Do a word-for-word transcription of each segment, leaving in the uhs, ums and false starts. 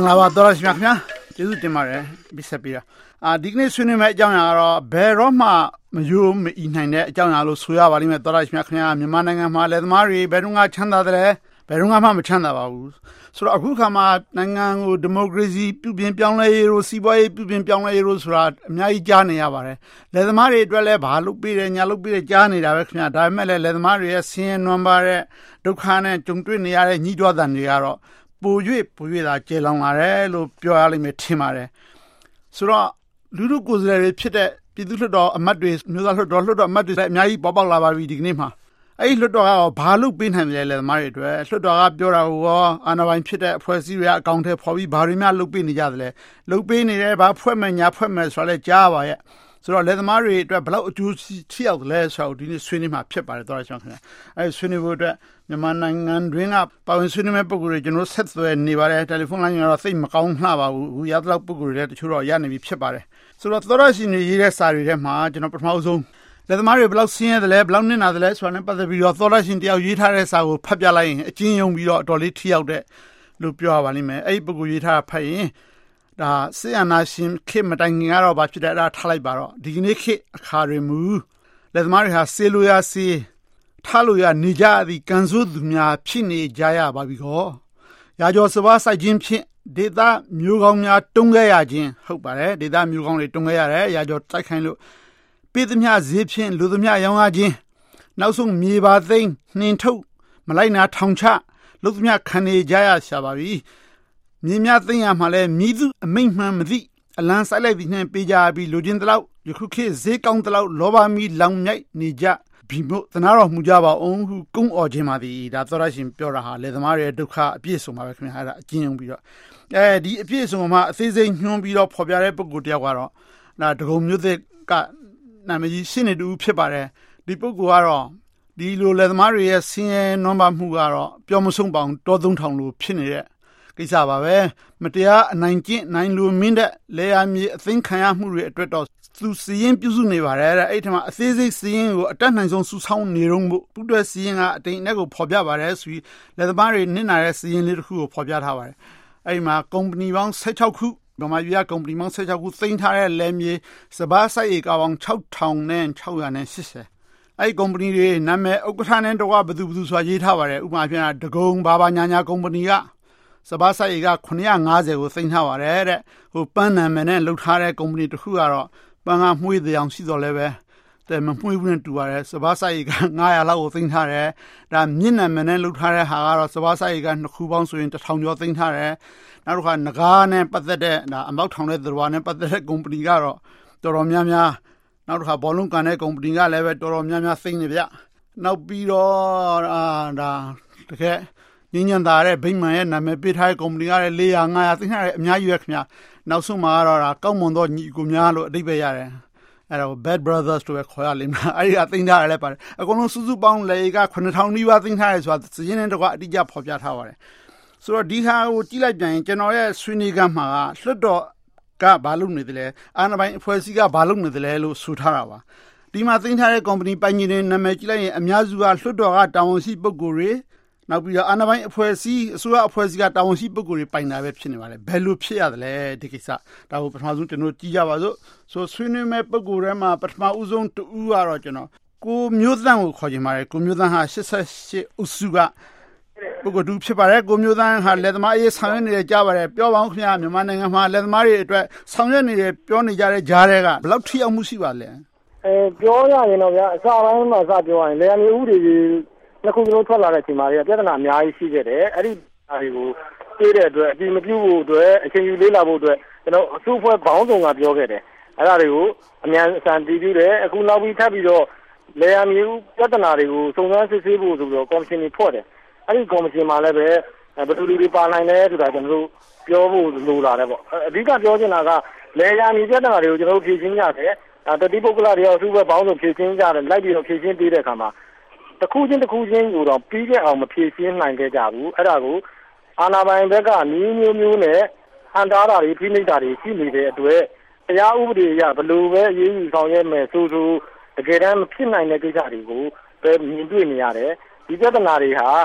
လာပါတော်ရရှိမြခင်ဗျာကျေးဇူးတင်ပါတယ်ပြီးဆက်ပြီးအာဒီကနေ့ဆွေးနွေးမယ့်အကြောင်းအရာကတော့ဘယ်တော့မှမယိုးမအီနိုင်တဲ့အကြောင်းအရာလို့ဆိုရပါလိမ့်မယ်တော်ရရှိမြခင်ဗျာမြန်မာနိုင်ငံမှာလယ်သမားတွေဘယ်တော့မှချမ်းသာတယ်ဘယ်တော့မှမချမ်းသာပါဘူးဆိုတော့အခုခါမှာနိုင်ငံကိုဒီမိုကရေစီပြုပြင်ပြောင်းလဲရေးလို့စီးပွားရေးပြုပြင်ပြောင်းလဲရေးလို့ဆိုတာအများကြီးကြားနေရပါတယ်လယ်သမားတွေအတွက်လည်းဘာလုပ်ပေးတယ်ညာလုပ်ပေးတယ်ကြားနေတာပဲခင်ဗျာဒါပေမဲ့လည်းလယ်သမားတွေရဲ့ဆင်းရဲနွမ်းပါတဲ့ဒုက္ခနဲ့ကြုံတွေ့နေရတဲ့ညှိတွားတန်တွေကတော့ပို၍ပို၍သာကျေလောင်လာတယ်လို့ပြောရလိမ့်မယ်ထင်ပါတယ်ဆိုတော့လူလူကိုယ်စားလှယ်တွေဖြစ်တဲ့ပြည်သူ့လွှတ်တော်အမတ်တွေမျိုးသားလွှတ်တော်လွှတ်တော်အမတ်တွေလည်းအများကြီးပေါ်ပေါက်လာပါပြီဒီကနေ့မှာအဲ့ဒီလွှတ်တော်ကဘာလို့ပေးနိုင်တယ်လဲသမားတွေအတွက်လွှတ်တော်ကပြောတာကိုရောအာဏာပိုင်ဖြစ်တဲ့အဖွဲ့အစည်းတွေကအကောင့်ထဲပေါ်ပြီးဘာတွေများလုပ်ပေးနေကြသလဲလုပ်ပေးနေတယ်ဘာဖွဲ့မယ်ညာဖွဲ့မယ်ဆိုတော့လည်းကြားပါရဲ့ဆိုတော့လယ်သမားတွေအတွက်ဘယ်လောက်အကျိုးထိရောက်လဲဆိုတော့ဒီနေ့ဆွေးနွေးမှာဖြစ်ပါတယ်တော်ရချောင်းခင်ဗျအဲဆွေးနွေးဖို့အတွက်မြန်မာနိုင်ငံတွင်းကပါဝင်ဆွေးနွေးမဲ့ပုဂ္ဂိုလ်တွေကျွန်တော်ဆက်သွယ်နေပါတယ်တယ်လီဖုန်းလိုင်းကတော့သိမကောင်းလှပါဘူးအခုရသလောက်ပုဂ္ဂိုလ်တွေလည်းတချို့တော့ရနေပြီဖြစ်ပါတယ်ဆိုတော့တော်ရရှိနေရေးတဲ့စာတွေထဲမှာကျွန်တော်ပထမဆုံးလယ်သမားတွေဘယ်လောက်ဆင်းရဲတယ်လဲဘယ်လောက်နစ်နာတယ်လဲဆိုတာနဲ့ပတ်သက်ပြီးတော့တော်ရရှိတယောက်ရေးထားတဲ့စာကိုဖတ်ပြလိုက်ရင်အကျဉ်းယုံပြီးတော့အတော်လေးထိရောက်တဲ့လို့ပြောရပါလိမ့်မယ်အဲ့ဒီပုဂ္ဂိုလ်ရေးထားတာဖတ်ရင်ဒါဆေးအနာရှင်ခေမတိုင်ခင်ကတော့ဘာဖြစ်တယ်အဲ့ဒါထားလိုက်ပါတော့ဒီကနေ့ခေအခါတွေမူလယ်သမားတွေဟာဆေးလိုရဆေးထားလို့ရနေကြသည်ကန်ဆိုးသူများဖြစ်နေကြရပါပြီခောရာကျော်စပါးစိုက်ခြင်းဖြင့်ဒေသမျိုးကောင်းများတုံးခဲ့ရခြင်းဟုတ်ပါတယ်ဒေသမျိုးကောင်းတွေတုံးခဲ့ရတယ်ရာကျော်တိုက်ခိုင်းလို့ပြည်သမျှဈေးဖြင့်လူသမျှရောင်းရခြင်းနောက်ဆုံးမြေပါသိမ်းနှင်ထုတ်မလိုက်နာထောင်ချလူသမျှခံနေကြရရှာပါပြီမြေများသိမ်းရမှာလဲမြည်သူအမိန့်မှန်မသိအလံဆိုင်လိုက်ပြီးနှင်ပေးကြပြီးလူချင်းတလောက်ယခုခေတ်ဈေးကောင်းတလောက်လောဘမီလောင်မြိုက်နေကြဘီမို့သနာတော်မူကြပါအောင်ဟုကုန်းအော်ခြင်းပါသည်ဒါသောရရှင်ပြောတာဟာလယ်သမားရဲ့ဒုက္ခအပြည့်စုံပါပဲခင်ဗျာအဲ့ဒါအကျဉ်းအောင်ပြီးတော့အဲဒီအပြည့်စုံမှာအသေးစိတ်ညွှန်းပြီးတော့ဖော်ပြတဲ့ပုဂ္ဂိုလ်တယောက်ကတော့ဒါဒဂုံမျိုးသစ်ကနာမည်ကြီးရှင်းနေတူဖြစ်ပါတယ်ဒီပုဂ္ဂိုလ်ကတော့ဒီလိုလယ်သမားတွေရဲ့ဆင်းရဲနွမ်းပါမှုကတော့ပြောမဆုံးပေါအောင်တောသုံးထောင်လို့ဖြစ်နေတဲ့ကိစ္စပါပဲမတရားအနိုင်ကျင့်နိုင်လူမင်းတဲ့လေယာမြေအသိခံရမှုတွေအတွက်တော့သူစီရင်ပြုစုနေပါတယ်တဲ့အဲ့ထမှာအသေးစိတ်စီရင်ကိုအတက်နိုင်ဆုံးစူးဆောင်းနေတော့မှုပူတွဲစီရင်ကအတိန်နဲ့ကိုဖော်ပြပါတယ်ဆိုပြီးလက်သမားတွေနစ်နာတဲ့စီရင်လေးတစ်ခုကိုဖော်ပြထားပါတယ်အဲ့မှာကုမ္ပဏီပေါင်း၁၆ခုဗမာပြည်ကကုမ္ပဏီပေါင်း၁၆ခုသိမ်းထားတဲ့လယ်မြေစပါးစိုက်ဧကပေါင်း၆ထောင်နဲ့၆ရာနဲ့၈၀အဲ့ကုမ္ပဏီတွေနာမည်ဥက္ကဋ္ဌနဲ့တော့ဘယ်သူဘယ်သူဆိုတာရေးထားပါတယ်ဥပမာပြဒဂုံဘာဘာညာညာကုမ္ပဏီကစပါးစိုက်ဧကခုနှစ်ရာ၅ဆယ်ကိုသိမ်းထားပါတယ်တဲ့ဟိုပန်းနာမည်နဲ့လှုပ်ထားတဲ့ကုမ္ပဏီတစ်ခုကတော့ပန်းကမှွေးတဲ့အောင်ရှိတော်လဲပဲတဲ့မမှွေးဘူးနဲ့တူပါတယ်စပါးစိုက်ဧက၅ရာလောက်ကိုသိမ်းထားတယ်ဒါမြင့်နာမည်နဲ့လှုပ်ထားတဲ့ဟာကတော့စပါးစိုက်ဧကနှစ်ခုပေါင်းဆိုရင်တစ်ထောင်ကျော်သိမ်းထားတယ်နောက်တစ်ခါငကားနဲ့ပတ်သက်တဲ့ဒါအမောက်ထောင်တဲ့သတော်နဲ့ပတ်သက်တဲ့ကုမ္ပဏီကတော့တော်တော်များများနောက်တစ်ခါဘောလုံးကန်တဲ့ကုမ္ပဏီကလည်းပဲတော်တော်များများသိမ်းနေဗျနောက်ပြီးတော့အာဒါတကယ်ညဉ့်ညံ့တာတဲ့ဗိမာန်ရဲ့နာမည်ပေးထားတဲ့ကုမ္ပဏီကလည်း၄ရာ၅ရာသိမ်းထားတဲ့အများကြီးပဲခင်ဗျာနောက်ဆုံးမှာတော့ဒါကောက်မွန်သောညီကိုများလို့အဓိပ္ပာယ်ရတယ်အဲ့တော့ Bad Brothers လို့ပဲခေါ်ရလိမ့်မယ်အဲ့ဒီကသိမ်းထားတယ်လည်းပါတယ်အကုန်လုံးစုစုပေါင်းလေကခုနှစ်ထောင်နီးပါးသိမ်းထားတယ်ဆိုတာစည်ရင်းနဲ့တော့အတိအကျဖော်ပြထားပါတယ်ဆိုတော့ဒီဟာကိုကြည့်လိုက်ပြန်ရင်ကျွန်တော်ရဲ့ဆွေးနွေးခန်းမှာလွှတ်တော်ကဘာလုပ်နေတယ်လဲအာဏာပိုင်အဖွဲ့အစည်းကဘာလုပ်နေတယ်လဲလို့ဆိုထားတာပါဒီမှာသိမ်းထားတဲ့ကုမ္ပဏီပိုင်ကြီးတွေနာမည်ကြည့်လိုက်ရင်အများစုကလွှတ်တော်ကတာဝန်ရှိပုဂ္ဂိုလ်တွေနောက်ပြီးတော့အာဏာပိုင်အဖွဲ့အစည်းအစိုးရအဖွဲ့အစည်းကတာဝန်ရှိပုဂ္ဂိုလ်တွေပိုင်တာပဲဖြစ်နေပါတယ်ဘယ်လိုဖြစ်ရတယ်လဲဒီကိစ္စဒါကိုပထမဆုံးကျွန်တော်ကြည့်ကြပါစို့ဆိုဆွေးနွေးမဲ့ပုဂ္ဂိုလ်တွေမှာပထမဦးဆုံးတူကတော့ကျွန်တော်ကိုမျိုးသန့်ကိုခေါ်ချင်ပါတယ်ကိုမျိုးသန့်ဟာ၈၈အုပ်စုကပုဂ္ဂိုလ်တူဖြစ်ပါတယ်ကိုမျိုးသန့်ဟာလက်သမားရေးဆောင်ရွက်နေတယ်ကြားပါတယ်ပြောပါဦးခင်ဗျာမြန်မာနိုင်ငံမှာလက်သမားတွေအတွက်ဆောင်ရွက်နေတယ်ပြောနေကြတဲ့ကြားတွေကဘယ်လောက်ထိရောက်မှုရှိပါလဲအဲပြောရရင်တော့ဗျာအစပိုင်းမှာစပြောရရင်လေယာဉ်ဥတွေနှစ်ခုစလုံးထွက်လာတဲ့အချိန်မှာပြဿနာအများကြီးရှိခဲ့တယ်အဲ့ဒီအရာတွေကိုပြေးတဲ့အတွက်အပြင်မပြုတ်ဖို့အတွက်အချိန်ယူလေးလာဖို့အတွက်ကျွန်တော်အစုအဖွဲ့ဘောင်းဆောင်ကပြောခဲ့တယ်အဲ့ဒါတွေကိုအမြန်အစံတည်ပြုတယ်အခုနောက်ပြီးထပ်ပြီးတော့လေယာဉ်မျိုးပြဿနာတွေကိုစုံစမ်းစစ်ဆေးဖို့ဆိုပြီးတော့ကော်မရှင်တွေဖွဲ့တယ်အဲ့ဒီကော်မရှင်မှာလည်းပဲဘယ်သူတွေပါနိုင်လဲဆိုတာကျွန်တော်တို့ပြောဖို့လိုလာတယ်ပေါ့အဓိကပြောချင်တာကလေယာဉ်မျိုးပြဿနာတွေကိုကျွန်တော်တို့ဖြေရှင်းကြတယ်တတိပုဂ္ဂလတွေအစုအဖွဲ့ဘောင်းဆောင်ဖြေရှင်းကြတယ်လိုက်ပြီးတော့ဖြေရှင်းပေးတဲ့အခါမှာတစ်ခုချင်းတစ်ခုချင်းကိုတော့ပြီးခဲ့အောင်မဖြေရှင်းနိုင်ခဲ့ကြဘူးအဲ့ဒါကိုအာဏာပိုင်ဘက်ကမျိုးမျိုးမျိုးနဲ့ဟန်တားတာတွေဖိနှိပ်တာတွေရှိနေတဲ့အတွက်တရားဥပဒေအရဘယ်လိုပဲအရေးယူဆောင်ရွက်မယ်ဆိုဆိုတကယ်တမ်းမဖြစ်နိုင်တဲ့ကိစ္စတွေကိုပဲမြင်တွေ့နေရတယ်ဒီပြဿနာတွေဟာတ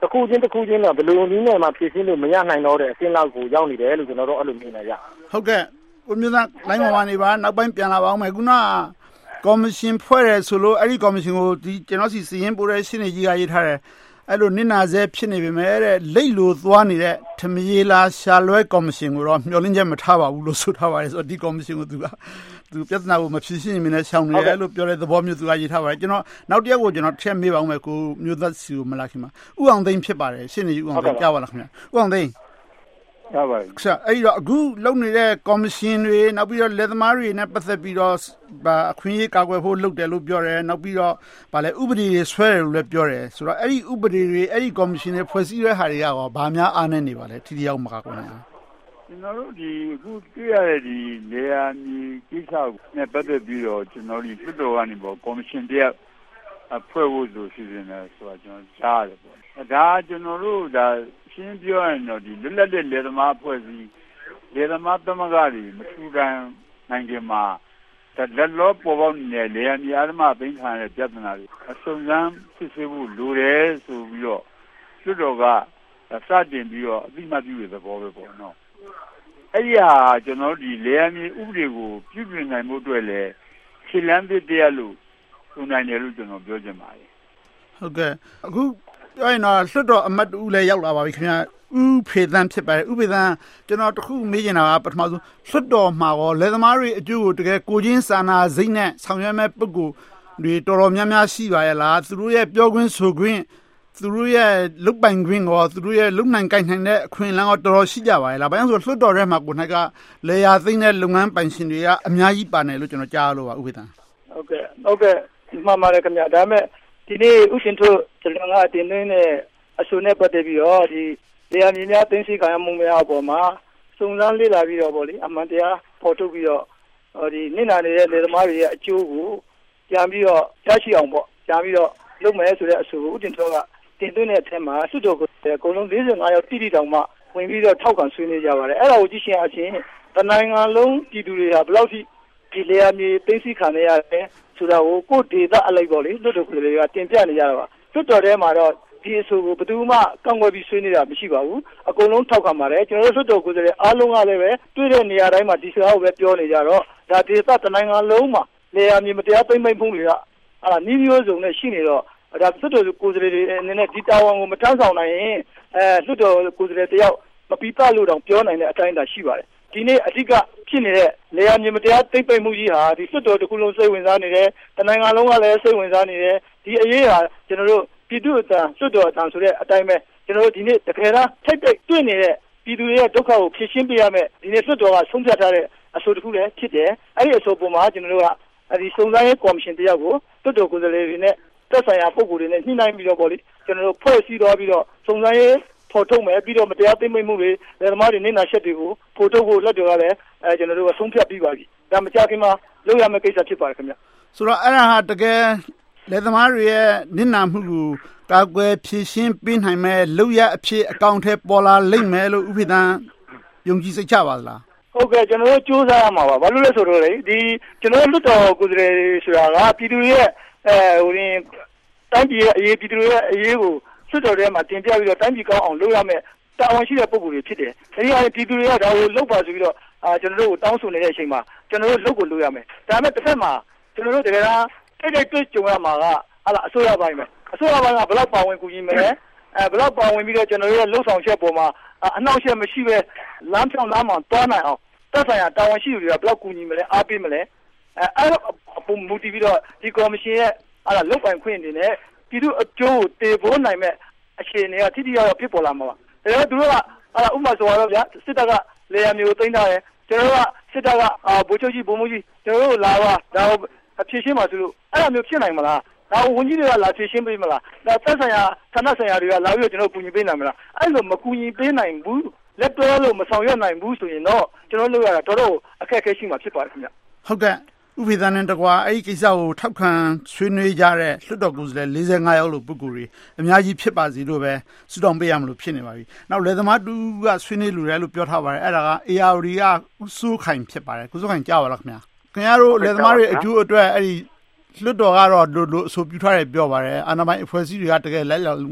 တစ်ခုချင်းတစ်ခုချင်းတော့ဘယ်လိုနည်းနဲ့မှဖြည့်ရှင်းလို့မရနိုင်တော့တဲ့အဆင့်လောက်ကိုရောက်နေတယ်လို့ကျွန်တော်တို့အဲ့လိုမြင်နေကြဟုတ်ကဲ့ကိုမျိုးသားလိုင်းပေါ်မှာနေပါနောက်ပိုင်းပြန်လာပါအောင်မယ်ခုနကော်မရှင်ဖွဲ့ရဲဆိုလို့အဲ့ဒီကော်မရှင်ကိုဒီကျွန်တော်စီစီရင်ပို့တဲ့ရှင်းနေကြီးကရေးထားတယ်အဲ့လိုနစ်နာဆဲဖြစ်နေပေမဲ့တဲ့လိတ်လိုသွားနေတဲ့ထမရေလာရှာလွဲကော်မရှင်ကိုတော့မျှော်လင့်ချက်မထားပါဘူးလို့ဆိုထားပါတယ်ဆိုတော့ဒီကော်မရှင်ကိုသူကသူပြဿနာကိုမဖြေရှင်းမင်းနဲ့ရှောင်နေတယ်လို့ပြောတဲ့သဘောမျိုးသူကရေးထားပါတယ်ကျွန်တော်နောက်တစ်ယောက်ကိုကျွန်တော်ထည့်မေးပါဦးမယ်ကိုမျိုးသက်စီကိုမလာခင်မှာဥအောင်သိန်းဖြစ်ပါတယ်ရှင်းနေဥအောင်သိန်းကြားပါလားခင်ဗျဥအောင်သိန်းရပါတယ်ဆရာအဲ့တော့အခုလုပ်နေတဲ့ကော်မရှင်တွေနောက်ပြီးတော့လက်သမားတွေနဲ့ပတ်သက်ပြီးတော့အခွင့်အရေးကာကွယ်ဖို့လုပ်တယ်လို့ပြောတယ်နောက်ပြီးတော့ဗာလဲဥပဒေတွေဆွဲတယ်လို့လည်းပြောတယ်ဆိုတော့အဲ့ဒီဥပဒေတွေအဲ့ဒီကော်မရှင်တွေဖွဲ့စည်းတဲ့ဟာတွေကရောဘာများအားနည်းနေပါလဲထိတိယောက်မကာကွယ်နိုင်အောင်ကျွန်တော်တို့ဒီအခုတွေ့ရတဲ့ဒီနေရာမြေကိစ္စနဲ့ပတ်သက်ပြီးတော့ကျွန်တော်ဒီပြတ်တော်ကနေပေါ့ကော်မရှင်တရက်အဖွဲ့ဖို့ဆိုစီစဉ်တယ်ဆိုတော့ကျွန်တော်ကြားရတယ်ပေါ့ဒါကျွန်တော်တို့ဒါရှင်းပြောရင်တော့ဒီလွတ်လပ်တဲ့လေသမားအဖွဲ့အစည်းလေသမားသမဂ္ဂတွေမထူထောင်နိုင်ကြမှာဒါလက်လောပေါ်ပေါက်နေတဲ့လေယာဉ်အားမသိမ်းခံရတဲ့ပြဿနာတွေအစုံစမ်းစစ်ဆေးဖို့လိုတယ်ဆိုပြီးတော့လွှတ်တော်ကစတင်ပြီးတော့အသိမှတ်ပြုတဲ့သဘောပဲပေါ့နော်အဲ့ဒီဟာကျွန်တော်ဒီလေယာဉ်ဥပဒေကိုပြုပြင်နိုင်မှုအတွက်လည်းခြေလမ်းသစ်တရားလို့ဆိုနိုင်တယ်လို့ကျွန်တော်ပြောချင်ပါတယ်ဟုတ်ကဲ့အခုပြောရင်တော့လွှတ်တော်အမတ်တူလည်းရောက်လာပါပြီခင်ဗျာဥဖေသန်းဖြစ်ပါတယ်ဥဖေသန်းကျွန်တော်တခုမေးချင်တာကပထမဆုံးလွှတ်တော်မှာရောလက်သမားတွေအကျိုးကိုတကယ်ကိုချင်းစာနာစိတ်နဲ့ဆောင်ရွက်မဲ့ပုဂ္ဂိုလ်တွေတော်တော်များများရှိပါရဲ့လားသူတို့ရဲ့ပြောခွင့်ဆိုခွင့်သူတို့ရဲ့လုတ်ပိုင်ခွင့်ရောသူတို့ရဲ့လုံနိုင်ကိုင်နိုင်တဲ့အခွင့်အလမ်းရောတော်တော်ရှိကြပါရဲ့လားဘာလို့ဆိုလွှတ်တော်ထဲမှာကိုယ်၌ကလေယာသိမ့်တဲ့လုပ်ငန်းပိုင်ရှင်တွေကအများကြီးပါနေလို့ကျွန်တော်ကြားလို့ပါဥဖေသန်းဟုတ်ကဲ့ဟုတ်ကဲ့မှန်ပါတယ်ခင်ဗျာဒါပေမဲ့ဒီနေ့ဥရှင်တို့ကျွန်တော်ကတင်သွင်းတဲ့အဆိုနဲ့ပတ်သက်ပြီးတော့ဒီလေယာဉ်မြေများတင်းစီခံရမှုများအပေါ်မှာစုံစမ်းလေ့လာပြီးတော့ဗောလေအမှန်တရားပေါ်ထုတ်ပြီးတော့ဒီနစ်နာနေတဲ့လေသမားတွေရဲ့အကျိုးကိုပြန်ပြီးတော့ရရှိအောင်ပေါ့ပြန်ပြီးတော့လုပ်မယ်ဆိုတဲ့အဆိုကိုဥတင်တော်ကတင်သွင်းတဲ့အထက်မှာစွတ်တော်ကိုအကုန်လုံး၄၅ရောက်တိတိတောင်မှဝင်ပြီးတော့ထောက်ခံဆွေးနွေးကြပါတယ်အဲ့ဒါကိုကြည့်ရှင်အချင်းတနိုင်ငံလုံးပြည်သူတွေဟာဘယ်လောက်ထိဒီလေယာဉ်မြေတင်းစီခံရရဲဆိုတာကိုကိုယ်ဒေသအလိုက်ပေါ့လေလွတ်တော်ကိုယ်တွေကတင်ပြနေကြတာပါလွတ်တော်ထဲမှာတော့ဒီအဆိုကိုဘယ်သူမှကန့်ကွက်ပြီးဆွေးနေတာမရှိပါဘူးအကုန်လုံးထောက်ခံပါတယ်ကျွန်တော်တို့လွတ်တော်ကိုယ်တွေအားလုံးကလည်းပဲတွေ့တဲ့နေရာတိုင်းမှာဒီစကားကိုပဲပြောနေကြတော့ဒါဒေသတနိုင်ငံလုံးမှာလေယာဉ်မြေမတရားသိမ်းမိတ်မှုတွေကဟာနီးမျိုးစုံနဲ့ရှိနေတော့ဒါလွတ်တော်ကိုယ်တွေအနေနဲ့ဒီတာဝန်ကိုမထမ်းဆောင်နိုင်ရင်အဲလွတ်တော်ကိုယ်တွေတယောက်မပီးပလို့တောင်ပြောနိုင်တဲ့အတိုင်းသာရှိပါတယ်ဒီနေ့အဓိကဖြစ်နေတဲ့လေယာဉ်မြေမတရားသိမ်းပိတ်မှုကြီးဟာဒီလွှတ်တော်တစ်ခုလုံးစိတ်ဝင်စားနေတယ်တနိုင်ငံလုံးကလည်းစိတ်ဝင်စားနေတယ်ဒီအရေးဟာကျွန်တော်တို့ပြည်သူ့အသံလွှတ်တော်အသံဆိုတဲ့အတိုင်းပဲကျွန်တော်တို့ဒီနေ့တကယ်တော့ထိတ်တိတ်တွေ့နေတဲ့ပြည်သူတွေရဲ့ဒုက္ခကိုဖြေရှင်းပေးရမယ်ဒီနေ့လွှတ်တော်ကဆုံးဖြတ်ထားတဲ့အဆိုတစ်ခုလည်းဖြစ်တယ်အဲ့ဒီအဆိုပုံမှာကျွန်တော်တို့ကအဲဒီစုံစမ်းရေးကော်မရှင်တရားကိုလွှတ်တော်ကိုယ်စားလှယ်တွေနဲ့သက်ဆိုင်ရာပုဂ္ဂိုလ်တွေနဲ့ညှိနှိုင်းပြီးတော့ပေါ့လေကျွန်တော်တို့ဖွဲ့စည်းတော့ပြီးတော့စုံစမ်းရေးဖော်ထုတ်မယ်ပြီးတော့မတရားသိမ်းမိမှုတွေလက်သမားတွေနေနာချက်တွေကိုဖော်ထုတ်ဖို့လက်တော်ကလည်းအဲကျွန်တော်တို့ကဆုံးဖြတ်ပြီးပါပြီဒါမကြခင်မှာလုပ်ရမယ့်ကိစ္စဖြစ်ပါတယ်ခင်ဗျဆိုတော့အဲ့ဒါဟာတကယ်လက်သမားတွေရဲ့နေနာမှုကိုကာကွယ်ဖြည့်ရှင်းပေးနိုင်မဲ့လုပ်ရအဖြစ်အကောင့်ထဲပေါ်လာလိမ့်မယ်လို့ဥပဒေယုံကြည်စိတ်ချပါသလားဟုတ်ကဲ့ကျွန်တော်တို့စူးစမ်းရမှာပါဘာလို့လဲဆိုတော့လေဒီကျွန်တော်တို့လွတ်တော်ကိုယ်စားလှယ်ဆိုတာကပြည်သူတွေရဲ့အဲဟိုရင်တိုင်းပြည်ရဲ့အရေးပြည်သူတွေရဲ့အရေးကိုစွတ်တော်ထဲမှာတင်ပြပြီးတော့တိုင်းပြည်ကောင်းအောင်လုပ်ရမယ်တာဝန်ရှိတဲ့ပုံစံတွေဖြစ်တယ်။အဲဒီအရင်ပြည်သူတွေကဒါကိုလုပ်ပါဆိုပြီးတော့အာကျွန်တော်တို့ကိုတောင်းဆိုနေတဲ့အချိန်မှာကျွန်တော်တို့လုပ်ကိုလုပ်ရမယ်။ဒါပေမဲ့တစ်ဖက်မှာကျွန်တော်တို့တကယ်တော့တိတ်တိတ်တွေ့ကြုံရမှာကဟာလားအစိုးရပိုင်းပဲ။အစိုးရပိုင်းကဘယ်လောက်ပါဝင်ကူညီမလဲ။အဲဘယ်လောက်ပါဝင်ပြီးတော့ကျွန်တော်တို့ရဲ့လှုပ်ဆောင်ချက်ပေါ်မှာအနှောက်အယှက်မရှိပဲလမ်းဖြောင်းလမ်းမှတွားနိုင်အောင်သက်ဆိုင်ရာတာဝန်ရှိသူတွေကဘယ်လောက်ကူညီမလဲအားပေးမလဲ။အဲအဲ့အပုံမူတည်ပြီးတော့ဒီကော်မရှင်ရဲ့ဟာလားလုပ်ပိုင်ခွင့်တွေနဲ့ပြည်သူအကျိုးကိုတေဖို့နိုင်မဲ့အခြေအနေကတိတိကျကျဖြစ်ပေါ်လာမှာပါ။ဒါပေမဲ့သူတို့ကအာဥပမာဆိုတော့ဗျာစစ်တပ်ကလေယာဉ်မျိုးသိမ်းထားတယ်။ကျွန်တော်တို့ကစစ်တပ်ကအာဗိုလ်ချုပ်ကြီးဗိုလ်မှူးကြီးကျွန်တော်တို့လာပါဒါကိုအဖြစ်ရှင်းပါဆိုလို့အဲ့လိုမျိုးဖြစ်နိုင်မလား။ဒါဝန်ကြီးတွေကလာဖြစ်ရှင်းပေးမလား။ဒါသက်ဆိုင်ရာဌာနဆိုင်ရာတွေကလာပြီးတော့ကျွန်တော်ကူညီပေးနိုင်မလား။အဲ့လိုမကူညီပေးနိုင်ဘူးလက်တွဲလို့မဆောင်ရွက်နိုင်ဘူးဆိုရင်တော့ကျွန်တော်တို့ရတာတော်တော်အခက်အခဲရှိမှာဖြစ်ပါတယ်ခင်ဗျ။ဟုတ်ကဲ့ဥပဒေနဲ့တကွာအဲ့ဒီကိစ္စကိုထောက်ခံဆွေးနွေးကြတဲ့လွှတ်တော်ကိုယ်စားလှယ်၄၅ယောက်လို့ပုဂ္ဂိုလ်တွေအများကြီးဖြစ်ပါစေလို့ပဲဆုတောင်းပေးရမလို့ဖြစ်နေပါပြီ။နောက်လေသမားတူကဆွေးနွေးလူတယ်လို့ပြောထားပါတယ်။အဲ့ဒါက အေအာရီကစိုးခိုင်ဖြစ်ပါတယ်။ကိုစိုးခိုင်ကြားပါလားခင်ဗျာ။ခင်ဗျားတို့လေသမားတွေအကျိုးအတွက်အဲ့ဒီလွှတ်တော်ကတော့လို့လို့အဆိုပြုထားတယ်ပြောပါတယ်။အာဏာပိုင်အဖွဲ့အစည်းတွေကတကယ်လက်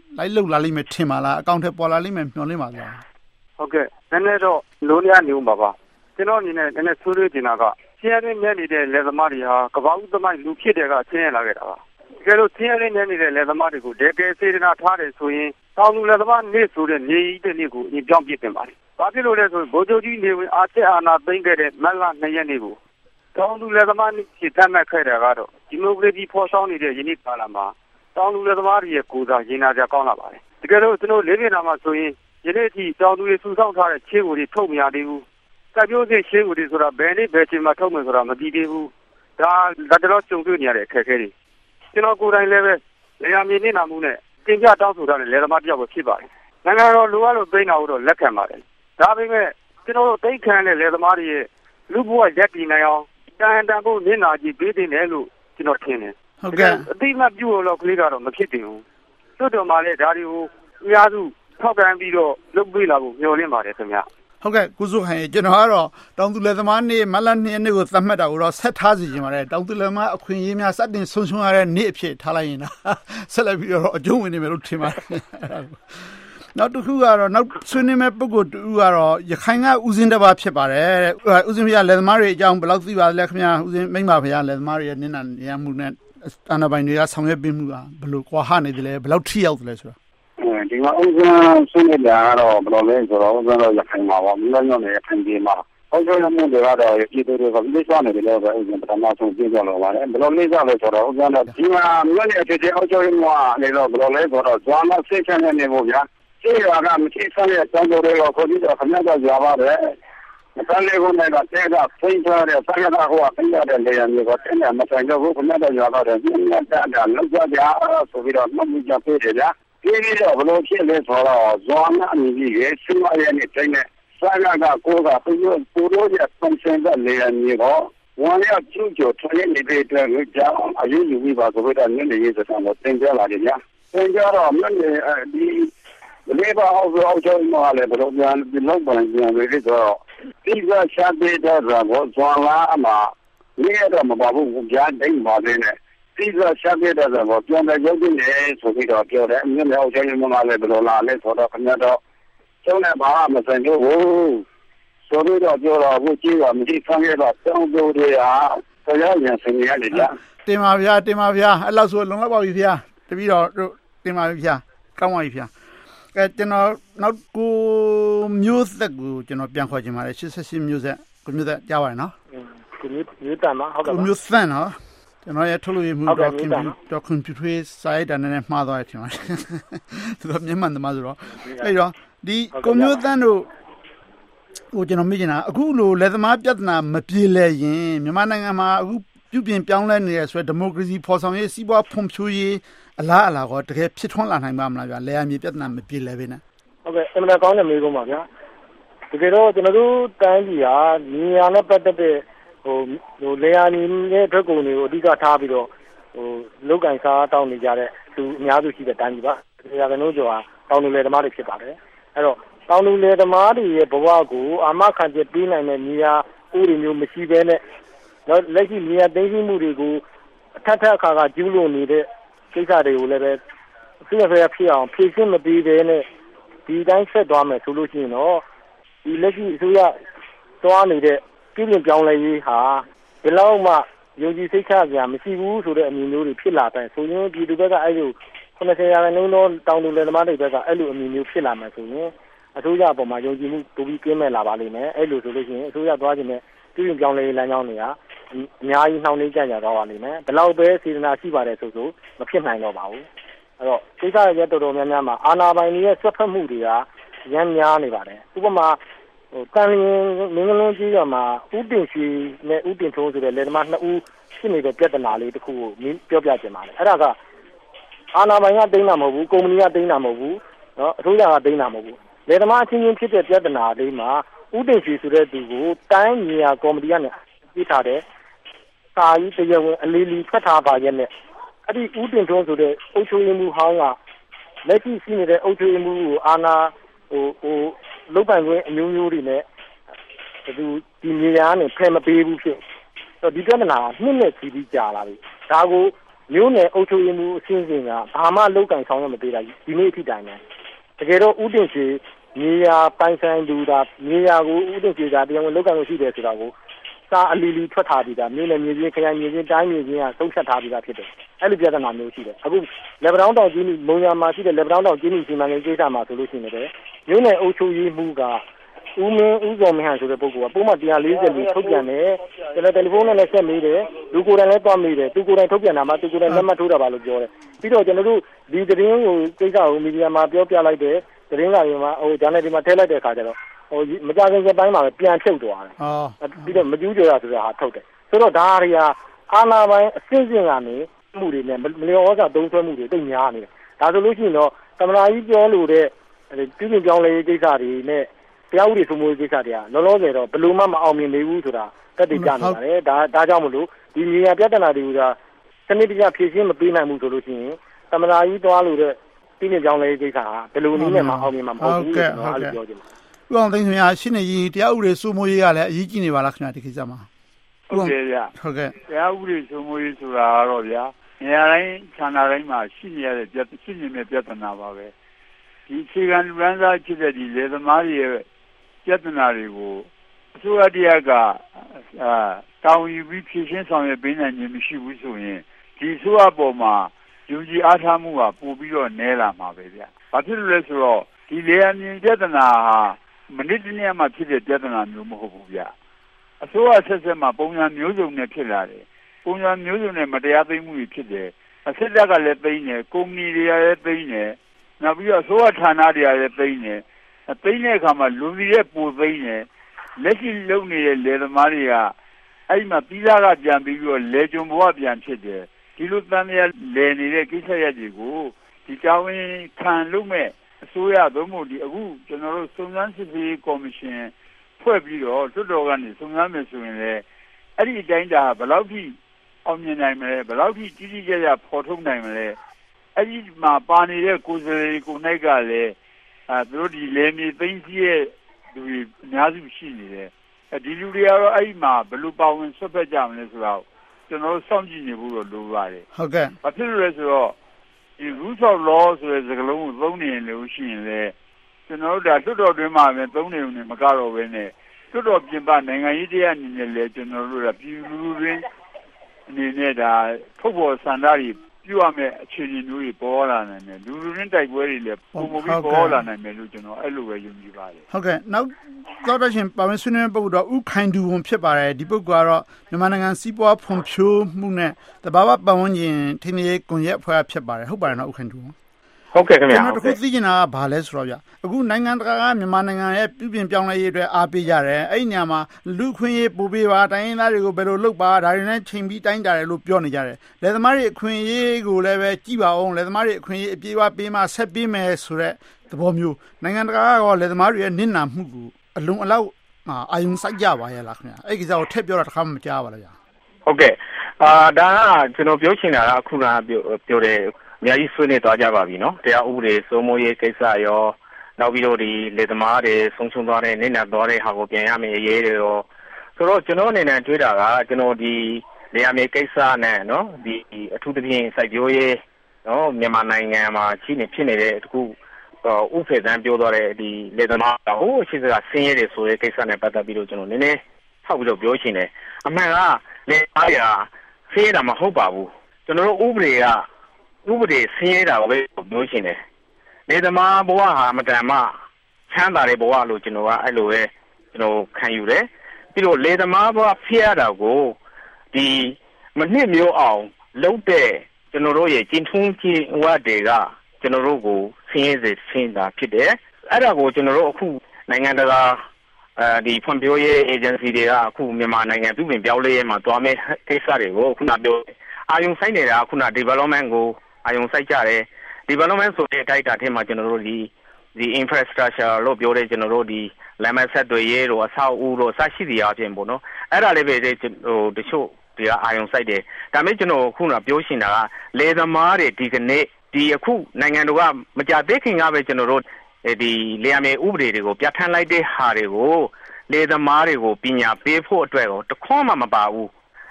လိုက်လုံလာလိမ့်မယ်ထင်ပါလားအကောင့်ထဲပေါ်လာလိမ့်မယ်မျှော်လင့်ပါလားဟုတ်ကဲ့နည်းနည်းတော့လုံးရနေဦးပါပါကျွန်တော်အနေနဲ့နည်းနည်းဆိုးရည်နေတာကချင်းရင်းနဲ့နေတဲ့လယ်သမားတွေဟာကဘာဦးသမိုင်းလူဖြစ်တဲ့ကချင်းရလာခဲ့တာပါတကယ်လို့ချင်းရင်းနဲ့နေတဲ့လယ်သမားတွေကိုတကယ်စေတနာထားတယ်ဆိုရင်တောင်သူလယ်သမားနေဆိုတဲ့နေကြီးတဲ့နေ့ကိုအရင်ပြောင်းပြတင်ပါတယ်ဘာဖြစ်လို့လဲဆိုရင်ဗိုလ်ချုပ်ကြီးနေဝင်အာချက်အာနာသိမ့်ခဲ့တဲ့မက်လနှစ်ရက်နေ့ကိုတောင်သူလယ်သမားဖြစ်တတ်မှတ်ခဲ့တာကတော့ဒီမိုကရေစီဖော်ဆောင်နေတဲ့ယနေ့ကာလမှာတောင်သူလယ်သမားတွေရဲ့ကိုယ်စားရင်နာကြကောင်းလာပါတယ်တကယ်လို့ကျွန်တော်လေးပြည်နာမှာဆိုရင်ယနေ့ထိတောင်သူတွေစုဆောင်းထားတဲ့ချင်းကိုတွေထုတ်မရသေးဘူးစိုက်ပျိုးရေးချင်းကိုတွေဆိုတာဘယ်နေ့ဘယ်ချိန်မှာထုတ်မယ်ဆိုတာမသိသေးဘူးဒါလက်တော်ကြုံတွေ့နေရတဲ့အခက်အခဲတွေကျွန်တော်ကိုယ်တိုင်လည်းပဲလေယာဉ်မြေနေနာမှုနဲ့တင်ပြတောင်းဆိုထားတဲ့လယ်သမားတယောက်ပဲဖြစ်ပါတယ်နိုင်ငံတော်လိုအပ်လို့သိနေတာတော့လက်ခံပါတယ်ဒါပေမဲ့ကျွန်တော်တို့သိခံတဲ့လယ်သမားတွေရဲ့လူဘဝရက်တည်နိုင်အောင်တန်တန်ဖို့မျက်နှာကြည့်ပေးတင်တယ်လို့ကျွန်တော်ထင်တယ်ဟုတ်ကဲ့အတိမပြုလို့ကလေးကတော့မဖြစ်တင်ဘူးတွတ်တော်မှာလည်းဒါတွေကိုအများစုထောက်ခံပြီးတော့လုပ်ပေးလာဖို့မျှော်လင့်ပါတယ်ခင်ဗျဟုတ်ကဲ့ကိုစုခိုင်ကျွန်တော်ကတော့တောင်သူလယ်သမားနေ့မလနှစ်ရက်နေ့ကိုသတ်မှတ်တာကိုတော့ဆက်ထားစီခြင်းပါတယ်တောင်သူလယ်သမားအခွင့်အရေးများစတင်ဆုံးရှုံးရတဲ့နေ့အဖြစ်ထားလိုက်ရင်ဆက်လက်ပြီးတော့အကျုံးဝင်နေမယ်လို့ထင်ပါတယ်နောက်တစ်ခုကတော့နောက်ဆွေးနွေးမဲ့ပုဂ္ဂိုလ်တူကတော့ရခိုင်ကဦးစင်းတစ်ပါးဖြစ်ပါတယ်ဦးစင်းဖေလယ်သမားတွေအကြောင်းဘယ်လောက်သိပါလဲခင်ဗျာဦးစင်းမိမဖေလယ်သမားတွေရဲ့နင်းနာရမှုနဲ့အာဏာပိုင်တွေကဆောင်ရွက်ပေးမှုကဘယ်လိုကွာဟနေတယ်လဲဘယ်လောက်ထိရောက်တယ်လဲဆိုတာဒီမှာဦးစင်းဆွေးနွေးတာကတော့ဘယ်လိုလဲဆိုတော့ဦးစင်းတော့ရခိုင်မှာပါမြို့မြို့နဲ့ရခိုင်ပြည်မှာအုပ်ချုပ်မှုတွေကတော့ပြည်သူတွေကလိမ့်ချနေတယ်လို့ပဲဦးစင်းပထမဆုံးပြကြလို့ပါတယ်ဘယ်လိုလိမ့်ချလဲဆိုတော့ဦးစင်းတော့ဒီမှာမြို့နယ်အခြေအုပ်ချုပ်မှုကနေတော့ဘယ်လိုလဲဆိုတော့ဇွမ်းမစိတ်ချနေနေဖို့ဗျာဒီကကမရှိဆန်းရဲ့တောင်းတတွေကိုခေါ်ပြီးတော့ခဏတော့ကြပါပဲမတန်းလေးကလည်းတဲ့ကဖိတ်ထားတဲ့ဆက်ရတာဟိုကဖိတ်ရတဲ့နေရာမျိုးကတင်းတယ်မဆိုင်တော့ဘူးခဏတော့ကြပါတော့ဒီနေ့တာတာလောက်ကြကြဆိုပြီးတော့မှတ်မိကြပေးတယ်ဗျာဒီနေ့တော့ဘလို့ဖြစ်လဲဆိုတော့ဇွမ်းမအမီကြီးရဲ့ဆီမရဲ့နဲ့တိုင်းနဲ့ဆက်ရကကိုကပြည့်ပူလို့ရပုံစံတဲ့နေရာမျိုးတော့ဝန်ရကျူးကျော်ထွေးနေတဲ့အတွက်ကြောင့်အရေးယူပြီးပါဆိုတော့နည်းနည်းရေးစတဲ့တင်ပြလာတယ်ဗျာတင်ကြတော့မြို့နယ်ဒီလေဘာအောင်အောင်ချုံမလည်းဘလို့ပြန်ဒီလောက်ပြန်ပြန်ပြီးတော့ဒီကရှာပေးတဲ့ဘောဇွန်လာအမနေတော့မပါဘူးကြားတိုင်းပါတယ်နဲ့ဒီကရှာပေးတဲ့ဘောပြန်တဲ့ရုပ်ကြီးနေဆိုပြီးတော့ပြောတယ်မြို့နယ်အောင်ချုံမလည်းဘလို့လာလဲဆိုတော့ခင်ဗျားတော့ကျုံးနဲ့ဘာမှမဆိုင်ဘူးဆိုပြီးတော့ပြောတော့ဘူးကြီးကမရှိဆန်းရတော့တောင်းတို့တွေဟာတရားရင်ဆင်ရတယ်ကြာတင်ပါဗျာတင်ပါဗျာအဲ့လောက်ဆိုလုံလောက်ပါပြီဗျာတပည့်တော်တို့တင်ပါပြီဗျာကောင်းပါပြီဗျာအဲကျွန်တော်နောက်ကိုမျိုးသက်ကိုကျွန်တော်ပြန်ခေါ်ချင်ပါတယ်ရှစ်ဆယ့်ရှစ်မျိုးဆက်ကိုမျိုးသက်ကြားပါရနော်ကိုမျိုးမျိုးတန်ပါဟုတ်ကဲ့ကိုမျိုးသက်နော်ကျွန်တော်ရဲ့ထုတ်လို့ရမှုတော့ကွန်ပျူတာကွန်ပျူတာစာရိုက်တာနဲ့မှားသွားတယ်ထင်ပါတယ်သူကမြန်မာသမားဆိုတော့အဲ့တော့ဒီကိုမျိုးသက်တို့ဟိုကျွန်တော်မေးချင်တာအခုလိုလက်သမားပြဿနာမပြေလည်ရင်မြန်မာနိုင်ငံမှာအခုပြုပြင်ပြောင်းလဲနေတဲ့ဆိုတော့ဒီမိုကရေစီဖော်ဆောင်ရေးစီးပွားဖွံ့ဖြိုးရေးအလားအလာကတကယ်ဖြစ်ထွန်းလာနိုင်ပါမလားဗျာလေယာဉ်မြေပြဿနာမပြေလည်ပဲနဲ့ဟုတ်ကဲ့အမှန်ကောင်းတဲ့မေးခွန်းပါဗျာတကယ်တော့ကျွန်တော်တို့တိုင်းပြည်ဟာနေရာနဲ့ပတ်သက်တဲ့ဟိုဟိုလေယာဉ်ရဲ့အတွက်ကုန်တွေကိုအဓိကထားပြီးတော့ဟိုလုတ်ကင်စားတောင်းနေကြတဲ့သူအများစုရှိတဲ့တိုင်းပြည်ပါနေရာကတော့ကျော်ဟာတောင်းလူလေသမားတွေဖြစ်ပါတယ်အဲ့တော့တောင်းလူလေသမားတွေရဲ့ဘဝကိုအာမခံချက်ပေးနိုင်တဲ့နေရာဥပဒေမျိုးမရှိဘဲနဲ့တော့လက်ရှိနေရာသိမ်းမှုတွေကိုအထက်ထက်အခါကကျူးလွန်နေတဲ့ကိစ္စတွေကိုလည်းပဲပြည့်ပြည့်ဖြစ်အောင်ဖြည့်ရှင်းမပေးတဲ့နဲ့ဒီတိုင်းဆက်သွားမယ်ဆိုလို့ရှိရင်တော့ဒီလက်ရှိအစိုးရသွားနေတဲ့ပြည်ပြင်ပြောင်းလဲရေးဟာဒီလောက်မှယုံကြည်စိတ်ချစရာမရှိဘူးဆိုတဲ့အမြင်မျိုးတွေဖြစ်လာတယ်ဆိုရင်ပြည်သူဘက်ကအဲ့လိုခုနစ်ဆယ်ရာခိုင်နှုန်းသောတောင်သူလယ်သမားတွေဘက်ကအဲ့လိုအမြင်မျိုးဖြစ်လာမှဆိုရင်အစိုးရအပေါ်မှာယုံကြည်မှုပိုပြီးကင်းမဲ့လာပါလိမ့်မယ်အဲ့လိုဆိုလို့ရှိရင်အစိုးရသွားခြင်းနဲ့ပြည်ပြင်ပြောင်းလဲရေးလမ်းကြောင်းတွေဟာအများကြီးနှောင့်နှေးကြကြသွားပါလိမ့်မယ်ဒီလောက်ပဲစေတနာရှိပါတယ်ဆိုဆိုမဖြစ်နိုင်တော့ပါဘူးအဲ့တော့ကိစ္စရဲ့တော်တော်များများမှာအာဏာပိုင်တွေရဲ့ဆွတ်ဖက်မှုတွေကရမ်းများနေပါတယ်ဥပမာဟိုတန်လင်းမင်းကလုံးကြီးရမှာဥတင်ရှိနဲ့ဥတင်ထုံးဆိုတဲ့လယ်သမားနှစ်ဦးဖြစ်နေတဲ့ပြဿနာလေးတစ်ခုကိုပြောပြချင်ပါတယ်အဲ့ဒါကအာဏာပိုင်ကတိန်းတာမဟုတ်ဘူးကုမ္ပဏီကတိန်းတာမဟုတ်ဘူးเนาะအစိုးရကတိန်းတာမဟုတ်ဘူးလယ်သမားအချင်းချင်းဖြစ်တဲ့ပြဿနာလေးမှာဥတင်ရှိဆိုတဲ့သူကိုတိုင်းမြေယာကော်မတီကနေပြထားတဲ့စာရေးတရားဝင်အလီလီဖတ်ထားပါရဲ့နဲ့အဲ့ဒီဥတင်ထုံးဆိုတဲ့အုပ်ချုပ်ရေးမှူးဟောင်းကလက်ရှိရှိနေတဲ့အုပ်ချုပ်ရေးမှူးကိုအာဏာဟိုဟိုလုတ်ပိုင်ခွင့်အမျိုးမျိုးတွေနဲ့ဒီဒီမြေယာနဲ့ဖယ်မပေးဘူးဖြစ်ဆိုတော့ဒီပြဿနာနှစ်နဲ့စီးပြီးကြာလာပြီဒါကိုမျိုးနယ်အုပ်ချုပ်ရေးမှုအချင်းချင်းကဘာမှလောက်ကန်ဆောင်ရမပေးတာဒီနေ့အထိတိုင်တယ်တကယ်တော့ဥတင်ချေမြေယာပိုင်ဆိုင်သူတာမြေယာကိုဥတင်ချေတာတရားဝင်လောက်ကန်လို့ရှိတယ်ဆိုတာကိုစာအလီလီထွက်ထားပြီးတာမျိုးနယ်မြေချင်းခရိုင်မြေချင်းတိုင်းမြေချင်းကသုံးချက်ထားပြီးတာဖြစ်တယ်အဲ့လိုပြဿနာမျိုးရှိတယ်အခုလက်ပတောင်းတောင်ကြီးမုံရမှာရှိတဲ့လက်ပတောင်းတောင်ကြီးစီမံကိန်းကိစ္စမှာဆိုလို့ရှိနေတယ်မျိုးနယ်အုပ်ချုပ်ရေးမှုကဦးမင်းဦးစောမင်းဟန်ဆိုတဲ့ပုဂ္ဂိုလ်ကပုံမှန်one fortyလေးထုတ်ပြန်တယ်ကျွန်တော်တယ်လီဖုန်းနဲ့လည်းဆက်မေးတယ်လူကိုယ်တိုင်လည်းတွားမေးတယ်သူကိုယ်တိုင်ထုတ်ပြန်တာမှသူကိုယ်တိုင်လက်မှတ်ထိုးတာပါလို့ပြောတယ်ပြီးတော့ကျွန်တော်တို့ဒီသတင်းကိုကိစ္စကိုမီဒီယာမှာပြောပြလိုက်တယ်သတင်းစာတွေမှာဟိုဂျာနယ်တွေမှာထည့်လိုက်တဲ့အခါကျတော့ဟိုမကြခင်စပိုင်းမှာပဲပြန်ဖြုတ်သွားတယ်ပြီးတော့မကျူးကျော်ရဆိုတာဟာထုတ်တယ်ဆိုတော့ဒါတွေကအာဏာပိုင်အစစ်စစ်ကနေမှုတွေနဲ့မလျော်ဩဇာသုံးဆွဲမှုတွေတိတ်များနေတယ်ဒါဆိုလို့ရှိရင်တော့သမ္မတကြီးပြောလို့တဲ့ပြည်ပြင်ပြောင်းလဲရေးကိစ္စတွေနဲ့တရားဥပဒေစိုးမိုးရေးကိစ္စတွေကလောလောဆယ်တော့ဘယ်လိုမှမအောင်မြင်သေးဘူးဆိုတာတက်တည်ကြနေပါတယ်ဒါဒါကြောင့်မလို့ဒီနေရာပြဿနာတွေကစနစ်တကျဖြေရှင်းမပေးနိုင်ဘူးဆိုလို့ရှိရင်သမ္မတကြီးသွားလို့တဲ့ပြည်ပြင်ပြောင်းလဲရေးကိစ္စဟာဘယ်လိုနည်းနဲ့မှအောင်မြင်မှာမဟုတ်ဘူးလို့ကျွန်တော်အဲ့လိုပြောချင်တယ်ဥအောင်သိန်းခင်ဗျာရှင်းနေကြီးတရားဥပဒေစိုးမိုးရေးကလည်းအရေးကြီးနေပါလားခင်ဗျာဒီကိစ္စမှာဟုတ်ကဲ့ဗျဟုတ်ကဲ့တရားဥပဒေစိုးမိုးရေးဆိုတာကတော့ဗျာနေရာတိုင်းဌာနတိုင်းမှာရှိနေရတဲ့ပြဿရှိနေတဲ့ပြဿနာပါပဲဒီအခြေခံလူရန်စားဖြစ်တဲ့ဒီလေသမားတွေရဲ့ပြဿနာတွေကိုအစိုးရတရားကအာတောင်းယူပြီးဖြေရှင်းဆောင်ရွက်ပေးနိုင်ခြင်းမရှိဘူးဆိုရင်ဒီအစိုးရပေါ်မှာယူကြီးအားထားမှုကပိုပြီးတော့နည်းလာမှာပဲဗျ။ဘာဖြစ်လို့လဲဆိုတော့ဒီလေယာဉ်ပြဿနာဟာမနစ်တနေ့မှဖြစ်တဲ့ပြဿနာမျိုးမဟုတ်ဘူးဗျ။အစိုးရဆက်ဆက်မှာပုံစံမျိုးစုံနဲ့ဖြစ်လာတယ်။ပုံစံမျိုးစုံနဲ့မတရားသိမ်းမှုတွေဖြစ်တယ်။အစစ်တပ်ကလည်းသိမ်းတယ်၊ကုမ္ပဏီတွေကလည်းသိမ်းတယ်။နောက်ပြီးတော့အစိုးရဌာနတွေကလည်းသိမ်းတယ်။သိမ်းတဲ့အခါမှာလူတွေရဲ့ပိုသိမ်းတယ်။လက်ရှိလုံနေတဲ့လေသမားတွေကအဲ့မှာပြီးသားကပြန်ပြီးတော့လေကျုံဘဝပြန်ဖြစ်တယ်။ဒီလိုတန်မြာလဲနေတဲ့ကိစ္စရပ်တွေကိုဒီကြောင်းဝင်ခံလို့မဲ့အစိုးရသို့မဟုတ်ဒီအခုကျွန်တော်တို့စုံစမ်းစစ်ဆေးရေးကော်မရှင်ဖွဲ့ပြီးတော့လွှတ်တော်ကနေစုံစမ်းမယ်ဆိုရင်လည်းအဲ့ဒီအတိုင်းဒါဘယ်လောက်ထိအောင်မြင်နိုင်မလဲဘယ်လောက်ထိကြီးကြီးကျယ်ကျယ်ဖော်ထုတ်နိုင်မလဲအဲ့ဒီမှာပါနေတဲ့ကိုယ်စားလှယ်ကိုနိုင်ကလည်းအဲသူတို့ဒီလေမြေသိမ်းကြီးရဲ့လူတွေအများစုရှိနေတယ်အဲဒီလူတွေကတော့အဲ့ဒီမှာဘယ်လိုပါဝင်ဆွတ်ဖက်ကြမလဲဆိုတော့ကျွန်တော်စောင့်ကြည့်နေဖို့တော့လိုပါတယ်ဟုတ်ကဲ့ဘာဖြစ်လို့လဲဆိုတော့ဒီ rules of law ဆိုတဲ့စကားလုံးကိုသုံးနေလို့ရှိရင်လေကျွန်တော်တို့ဒါလွှတ်တော်တွင်းမှာပဲသုံးနေုံနဲ့မကတော့ဘဲနဲ့လွှတ်တော်ပြင်ပနိုင်ငံရေးတရားအနေနဲ့လေကျွန်တော်တို့ကပြည်လူလူတွင်းအနေနဲ့ဒါထုတ်ပေါ်စံသားတွေပြုရမယ့်အခြေအနေမျိုးတွေပေါ်လာနိုင်တယ်လူလူရင်းတိုက်ပွဲတွေလည်းပုံမပြီးပေါ်လာနိုင်မယ်လို့ကျွန်တော်အဲ့လိုပဲယုံကြည်ပါတယ်ဟုတ်ကဲ့နောက်သောတာရှင်ပါဝင်ဆွေးနွေးပုဂ္ဂိုလ်တော့ဥခိုင်တူဝန်ဖြစ်ပါတယ်ဒီပုဂ္ဂိုလ်ကတော့မြန်မာနိုင်ငံစီးပွားဖွံ့ဖြိုးမှုနဲ့တဘာဝပတ်ဝန်းကျင်ထိန်းသိမ်းရေးကွန်ရက်အဖွဲ့ဖြစ်ပါတယ်ဟုတ်ပါတယ်နော်ဥခိုင်တူဝန်ဟုတ်ကဲ့ခင်ဗျာကျွန်တော်တို့သိချင်တာကဘာလဲဆိုတော့ဗျအခုနိုင်ငံတကာကမြန်မာနိုင်ငံရဲ့ပြုပြင်ပြောင်းလဲရေးအတွက်အားပေးကြတယ်အဲ့ဒီနေရာမှာလူခွင့်ရေးပို့ပေးပါတိုင်းရင်းသားတွေကိုဘယ်လိုလုပ်ပါဒါတွေနဲ့ချိန်ပြီးတိုင်းကြတယ်လို့ပြောနေကြတယ်လယ်သမားတွေအခွင့်အရေးကိုလည်းပဲကြည့်ပါအောင်လယ်သမားတွေအခွင့်အရေးအပြေးအဝပေးမှဆက်ပေးမယ်ဆိုတဲ့သဘောမျိုးနိုင်ငံတကာကလယ်သမားတွေရဲ့နစ်နာမှုကိုအလုံးအလောက်အာယုံစိုက်ကြပါရဲ့လားခင်ဗျအဲ့ဒီကိစ္စကိုထည့်ပြောတာတစ်ခါမှမကြားပါလားဗျဟုတ်ကဲ့အာဒါကကျွန်တော်ပြောချင်တာကအခုနပြောပြောတယ်အများကြီးဆွေးနွေးသွားကြပါပြီနော်တရားဥပဒေစိုးမိုးရေးကိစ္စရောနောက်ပြီးတော့ဒီလေသမားတွေဆုံးရှုံးသွားတဲ့နေနာသွားတဲ့ဟာကိုပြန်ရမယ်အရေးတွေရောဆိုတော့ကျွန်တော်အနေနဲ့တွေးတာကကျွန်တော်ဒီလေယာဉ်မြေကိစ္စနဲ့နော်ဒီအထူးသဖြင့်စိုက်ပျိုးရေးနော်မြန်မာနိုင်ငံမှာရှိနေဖြစ်နေတဲ့တခုဥပဒေတန်းပြောသွားတဲ့ဒီလေသမားဟိုအရှိစကဆင်းရဲတယ်ဆိုတဲ့ကိစ္စနဲ့ပတ်သက်ပြီးတော့ကျွန်တော်နည်းနည်းထောက်ပြီးတော့ပြောချင်တယ်အမှန်ကလေအားရဆင်းရဲတာမဟုတ်ပါဘူးကျွန်တော်တို့ဥပဒေကဥပဒေဆင်းရဲတာကိုပဲပြောချင်တယ်လေသမားဘဝဟာမတန်မှချမ်းသာတဲ့ဘဝလို့ကျွန်တော်ကအဲ့လိုပဲကျွန်တော်ခံယူတယ်ပြီးတော့လေသမားဘဝဖြစ်ရတာကိုဒီမနှစ်မျိုးအောင်လုံးတဲ့ကျွန်တော်တို့ရဲ့ကျင်းထုံးချင်းဝတ်တွေကကျွန်တော်တို့ကိုဆင်းရဲစေဆင်းတာဖြစ်တယ်အဲ့ဒါကိုကျွန်တော်တို့အခုနိုင်ငံတကာအဲဒီဖွံ့ဖြိုးရေး agency တွေကအခုမြန်မာနိုင်ငံပြည်ပြင်ပြောင်းလဲရေးမှာတွားမဲ့ကိစ္စတွေကိုခုနပြောအာယုံဆိုင်နေတာခုန development ကိုအာယုံစိုက်ကြတယ် development ဆိုတဲ့အတိုက်အတာထဲမှာကျွန်တော်တို့ဒီဒီ infrastructure လို့ပြောတဲ့ကျွန်တော်တို့ဒီလမ်းမဆက်တွေရေးတို့အဆောက်အဦတို့စရှိတဲ့အပြင်ပေါ့နော်အဲ့ဒါလေးပဲဟိုတချို့ဒီကအာယုံစိုက်တယ်ဒါပေမဲ့ကျွန်တော်ခုနပြောရှင်တာကလေသမားတွေဒီကနေ့ဒီအခုနိုင်ငံတော်ကမကြသေးခင်ကပဲကျွန်တော်တို့ဒီလေယာဉ်မြေဥပဒေတွေကိုပြဋ္ဌာန်းလိုက်တဲ့ဟာတွေကိုလေသမားတွေကိုပညာပေးဖို့အတွက်တော့တခွန်းမှမပါဘူး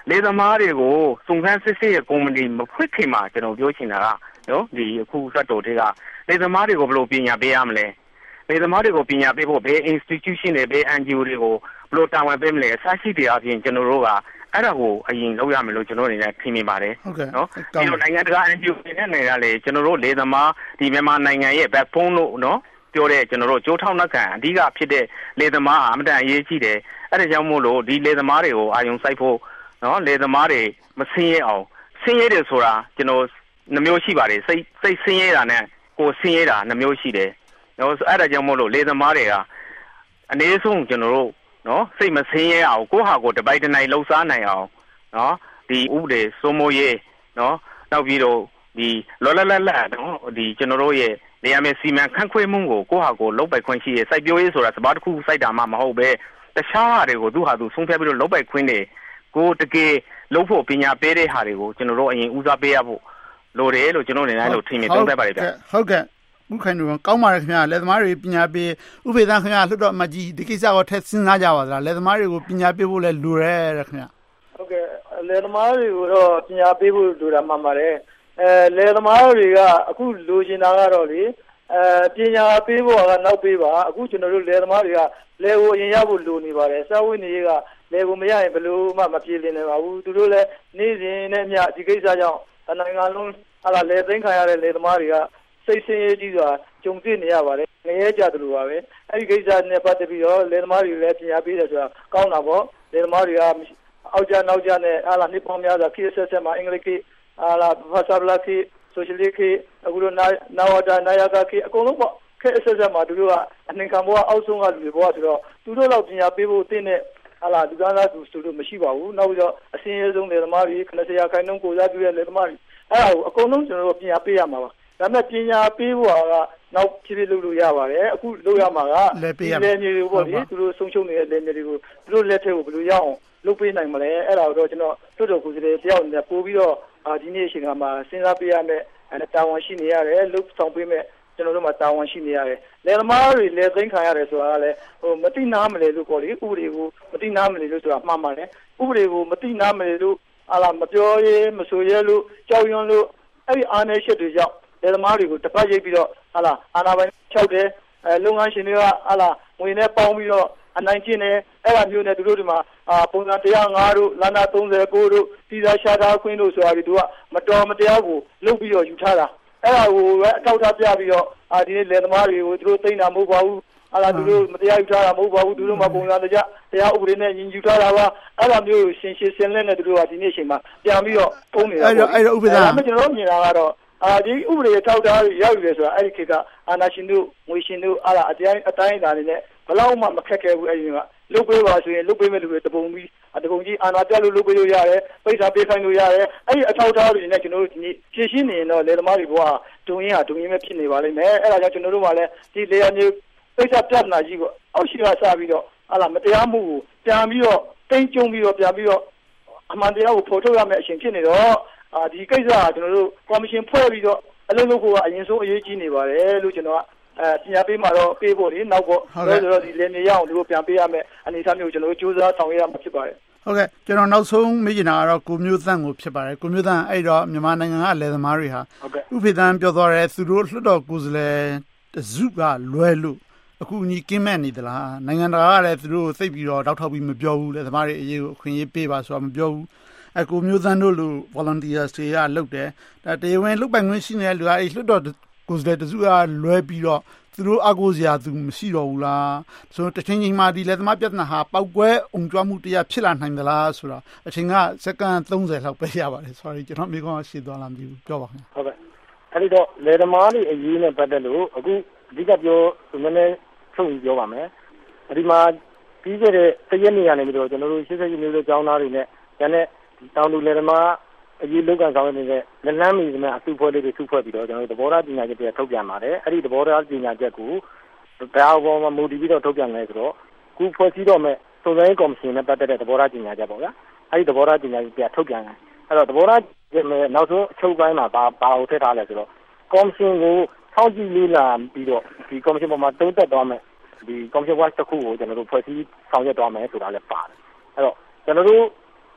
လေသမားတွေကိုစုံစမ်းစစ်ဆေးရဲ့ကုမ္ပဏီမဖွင့်ခင်မှာကျွန်တော်ပြောချင်တာကနော်ဒီအခုစက်တော်တွေကလေသမားတွေကိုဘယ်လိုပညာပေးရမလဲလေသမားတွေကိုပညာပေးဖို့ဘယ် institution တွေဘယ် N G O တွေကိုဘယ်လိုတာဝန်ပေးမလဲအစရှိတွေအပြင်ကျွန်တော်တို့ကအဲ့ဒါကိုအရင်လုပ်ရမယ်လို့ကျွန်တော်အနေနဲ့ထင်မိပါတယ်နော်ဒီလိုနိုင်ငံတကာ N G O တွေနဲ့နေတာလေကျွန်တော်တို့လေသမားဒီမြန်မာနိုင်ငံရဲ့ backbone လို့နော်ပြောတဲ့ကျွန်တော်တို့ကြိုးထောက်နှက်ခံအဓိကဖြစ်တဲ့လေသမားအမှန်တန်အရေးကြီးတယ်အဲ့ဒါကြောင့်မို့လို့ဒီလေသမားတွေကိုအာရုံစိုက်ဖို့နော်လေသမားတွေမဆင်းရဲအောင်ဆင်းရဲတယ်ဆိုတာကျွန်တော်နှမျိုးရှိပါတယ်စိတ်စိတ်ဆင်းရဲတာနဲ့ကိုယ်ဆင်းရဲတာနှမျိုးရှိတယ်နော်အဲ့ဒါကြောင့်မို့လို့လေသမားတွေကအနည်းဆုံးကျွန်တော်တို့နော်စိတ်မဆင်းရဲအောင်ကိုယ့်ဟာကိုယ်တပိုက်တနိုင်လှုပ်ရှားနိုင်အောင်နော်ဒီဥပဒေစိုးမိုးရေးနော်နောက်ပြီးတော့ဒီလောလောလတ်လတ်နော်ဒီကျွန်တော်တို့ရဲ့နေရာမဲ့စီမံခန့်ခွဲမှုကိုကိုယ့်ဟာကိုယ်လုပ်ပိုက်ခွင့်ရှိရဲ့စိုက်ပျိုးရေးဆိုတာစပါးတစ်ခုစိုက်တာမှမဟုတ်ပဲတခြားဟာတွေကိုသူ့ဟာသူဆုံးဖြတ်ပြီးတော့လုပ်ပိုက်ခွင့်တွေကိုတကယ်လုပ်ဖို့ပညာပေးတဲ့ဟာတွေကိုကျွန်တော်တို့အရင်ဦးစားပေးရဖို့လိုတယ်လို့ကျွန်တော်အနေနဲ့လို့ထင်မြင်သုံးသပ်ပါတယ်ဗျဟုတ်ကဲ့ဥခိုင်တို့ကောင်းပါတယ်ခင်ဗျာလက်သမားတွေပညာပေးဥပေသန်းခင်ဗျာလွတ်တော်အမကြီးဒီကိစ္စကိုထည့်စဉ်းစားကြပါသလားလက်သမားတွေကိုပညာပေးဖို့လဲလိုရဲတဲ့ခင်ဗျာဟုတ်ကဲ့လက်သမားတွေကိုတော့ပညာပေးဖို့လိုတာမှန်ပါတယ်အဲလက်သမားတွေကအခုလိုချင်တာကတော့လေအဲပညာပေးဖို့ကနောက်ပေးပါအခုကျွန်တော်တို့လက်သမားတွေကလဲကိုအရင်ရဖို့လိုနေပါတယ်စာဝိနည်းကလဲကိုမရရင်ဘယ်လိုမှမပြေလည်နိုင်ပါဘူးသူတို့လည်းနေ့စဉ်နဲ့ညဒီကိစ္စကြောင့်နိုင်ငံလုံးဟာလာလဲသိမ်းခံရတဲ့လက်သမားတွေကစိတ်ဆင်းရဲကြီးစွာကြုံတွေ့နေရပါတယ်ငရဲကြတယ်လို့ပါပဲအဲဒီကိစ္စနဲ့ပတ်သက်ပြီးတော့လက်သမားတွေလည်းပညာပေးတယ်ဆိုတာကောင်းတာပေါ့လက်သမားတွေကအောက်ကြနောက်ကြနဲ့ဟာလာနှစ်ပေါင်းများစွာခေတ်ဆက်ဆက်မှာအင်္ဂလိပ်ခေတ်ဟာလာဘာသာပလာခေတ်ဆိုရှယ်လစ်ခေတ်အခုလိုနာဝတာနာယကခေတ်အကုန်လုံးပေါ့ခေတ်ဆက်ဆက်မှာသူတို့ကအနှင်ခံဘဝအောက်ဆုံးကလူတွေဘဝဆိုတော့သူတို့တော့ပညာပေးဖို့တင်းတဲ့ဟာလာလူသားသားသူဆိုလို့မရှိပါဘူးနောက်ပြီးတော့အစင်းရဲဆုံးလက်သမားတွေခဏစရာခိုင်နှုန်းကိုစားပြုတဲ့လက်သမားတွေအဲ့ဒါကိုအကုန်လုံးကျွန်တော်တို့ပညာပေးရမှာပါဒါပေမဲ့ပညာပေးဖို့ကနောက်ဖြည်းဖြည်းလုပ်လို့ရပါတယ်အခုလုပ်ရမှာကလက်မြေတွေပေါ့လေသူတို့ဆုံးရှုံးနေတဲ့လက်မြေတွေကိုသူတို့လက်ထက်ကိုဘယ်လိုရအောင်လုပ်ပေးနိုင်မလဲအဲ့ဒါကိုတော့ကျွန်တော်တွတ်တော်ကိုယ်စားလှယ်တယောက်နဲ့ပို့ပြီးတော့ဒီနေ့အချိန်ကမှစဉ်းစားပေးရမယ်အဲ့တာဝန်ရှိနေရတယ်လုပ်ဆောင်ပေးမယ်ကျွန်တော်တို့မှာတာဝန်ရှိနေရတယ်လက်သမားတွေလက်သိမ်းခံရတယ်ဆိုတာကလည်းဟိုမတိနာမလဲလို့ပေါ့လေဥပဒေကိုမတိနာမလဲလို့ဆိုတာမှန်ပါတယ်ဥပဒေကိုမတိနာမလဲလို့ဟာလာမပြောရဲမဆိုရဲလို့ကြောက်ရွံ့လို့အဲ့ဒီအာဏာရှိတွေကြောင့်လက်သမားတွေကိုတပတ်ရိပ်ပြီးတော့ဟာလာအာဏာပိုင်၆တယ်အဲလုပ်ငန်းရှင်တွေကဟာလာငွေနဲ့ပေါင်းပြီးတော့အနိုင်ကျင့်တယ်အဲ့ဒါမျိုးနဲ့သူတို့ဒီမှာအာပုံစံတစ်ရာငါးတို့လန္ဒသုံးဆယ်ကိုတို့ပြည်သာရှာတာခွင်းတို့ဆိုတာဒီသူကမတော်မတရားကိုလုပ်ပြီးတော့ယူထားတာအဲ့ဒါကိုပဲအထောက်အထားပြပြီးတော့အာဒီနေ့လက်သမားတွေကိုသူတို့သိမ်းတာမဟုတ်ပါဘူးဟာလာသူတို့မတရားယူထားတာမဟုတ်ပါဘူးသူတို့မှပုံစံတကျတရားဥပဒေနဲ့ညီယူထားတာပါအဲ့ဒါမျိုးရှင်းရှင်းစင်လက်နဲ့သူတို့ကဒီနေ့အချိန်မှာပြန်ပြီးတော့ပုံနေတာအဲ့တော့အဲ့တော့ဥပဒေဒါမှကျွန်တော်မြင်တာကတော့အာဒီဥပဒေထောက်ထားရောက်ယူတယ်ဆိုတာအဲ့ဒီခေတ်ကအာနာရှင်တို့ငွေရှင်တို့အားလားအတိုင်းအတိုင်းအတာနေနဲ့ဘလောက်မှမခက်ခဲဘူးအဲ့ဒီကလုတ်ပေးပါဆိုရင်လုတ်ပေးမဲ့လူတွေတပုံပြီးတပုံကြီးအာနာပြလို့လုတ်ပေးလို့ရတယ်ပိတ်စာပေးခိုင်းလို့ရတယ်အဲ့ဒီအထောက်ထားတွေနဲ့ကျွန်တော်တို့ဒီဖြည့်ရှင်းနေရင်တော့လေသမားတွေဘဝဒုံရင်ဟာဒုံရင်ပဲဖြစ်နေပါလိမ့်မယ်အဲ့ဒါကြောင့်ကျွန်တော်တို့ကလည်းဒီလေယာဉ်မျိုးပိတ်စာပြဿနာကြီးကိုအောက်ရှိကစပြီးတော့အားလားမတရားမှုကိုပြန်ပြီးတော့တင်းကျုံပြီးတော့ပြန်ပြီးတော့အမှန်တရားကိုဖော်ထုတ်ရမယ့်အချိန်ဖြစ်နေတော့အာဒီကိစ္စကကျွန်တော်တို့ကော်မရှင်ဖွဲ့ပြီးတော့အလုပ်လုပ်ဖို့ကအရင်ဆုံးအရေးကြီးနေပါတယ်လို့ကျွန်တော်ကအဲပညာပေးမှာတော့ပေးဖို့လေနောက်ပေါ့ဆိုတော့ဒီလေနေရအောင်တို့ပြန်ပေးရမယ်အနေအထားမျိုးကျွန်တော်တို့စူးစမ်းဆောင်ရွက်ရမှာဖြစ်ပါတယ်ဟုတ်ကဲ့ကျွန်တော်နောက်ဆုံးမေးချင်တာကတော့ကိုမျိုးသန့်ကိုဖြစ်ပါတယ်ကိုမျိုးသန့်အဲ့တော့မြန်မာနိုင်ငံကလယ်သမားတွေဟာဥပဒေသန်းပြောသွားတယ်သူတို့လွှတ်တော်ကိုယ်စားလှယ်တစုကလွဲလို့အခုညီကင်းမဲ့နေသလားနိုင်ငံတကာကလည်းသူတို့သိပြီးတော့တောက်ထောက်ပြီးမပြောဘူးလယ်သမားတွေအရေးကိုအခွင့်အရေးပေးပါဆိုတာမပြောဘူးအကူမျိုးသန်းတို့လူ volunteers တွေကလုပ်တယ်ဒါတရားဝင်လုပ်ပိုင်ခွင့်ရှိနေတဲ့လူကအဲ့လွှတ်တော်ကိုယ်စားလှယ်တစုကလွဲပြီးတော့သူတို့အကူစရာသူမရှိတော့ဘူးလားဆိုတော့တချိန်ချိန်မှာဒီလက်သမားပြဿနာဟာပောက်ကွဲအောင်ကြွမှုတရားဖြစ်လာနိုင်သလားဆိုတော့အချိန်ကစက္ကန့်သုံးဆယ်လောက်ပဲရပါတယ် sorry ကျွန်တော်မိကောရှင်းသွားလားမသိဘူးပြောပါခင်ဗျဟုတ်ကဲ့အဲ့ဒီတော့လက်သမားတွေအရေးနဲ့ပတ်သက်လို့အခုအဓိကပြောနည်းနည်းထုတ်ပြောပါမယ်ဒီမှာပြီးခဲ့တဲ့တရက်နေရနေပြီးတော့ကျွန်တော်တို့ရှေ့ဆက်မျိုးတွေကြောင်းသားတွေနဲ့ကျန်တဲ့တောင်သူလက်သမားအရေးလုပ်ကန်ဆောင်နေတဲ့လက်လန်းမီတွေနဲ့အစုဖွဲ့လေးတွေစုဖွဲ့ပြီးတော့ကျွန်တော်တို့သဘောထားပညာချက်တွေထုတ်ပြန်ပါတယ်အဲ့ဒီသဘောထားပညာချက်ကိုဒါပေါ်မှာမူတည်ပြီးတော့ထုတ်ပြန်လဲဆိုတော့ခုဖွဲ့စည်းတော့မဲ့စုံစမ်းရေးကော်မရှင်နဲ့ပတ်သက်တဲ့သဘောထားပညာချက်ပေါ့ဗျာအဲ့ဒီသဘောထားပညာချက်ထုတ်ပြန်တယ်အဲ့တော့သဘောထားနောက်ဆုံးအချုပ်ပိုင်းမှာဘာဘာကိုထည့်ထားလဲဆိုတော့ကော်မရှင်ကိုထောက်ကြည့်လေ့လာပြီးတော့ဒီကော်မရှင်ပေါ်မှာတုံးသက်သွားမယ်ဒီကော်မရှင် watch တစ်ခုကိုကျွန်တော်တို့ဖွဲ့စည်းဆောင်ရွက်သွားမယ်ဆိုတာလည်းပါတယ်အဲ့တော့ကျွန်တော်တို့တ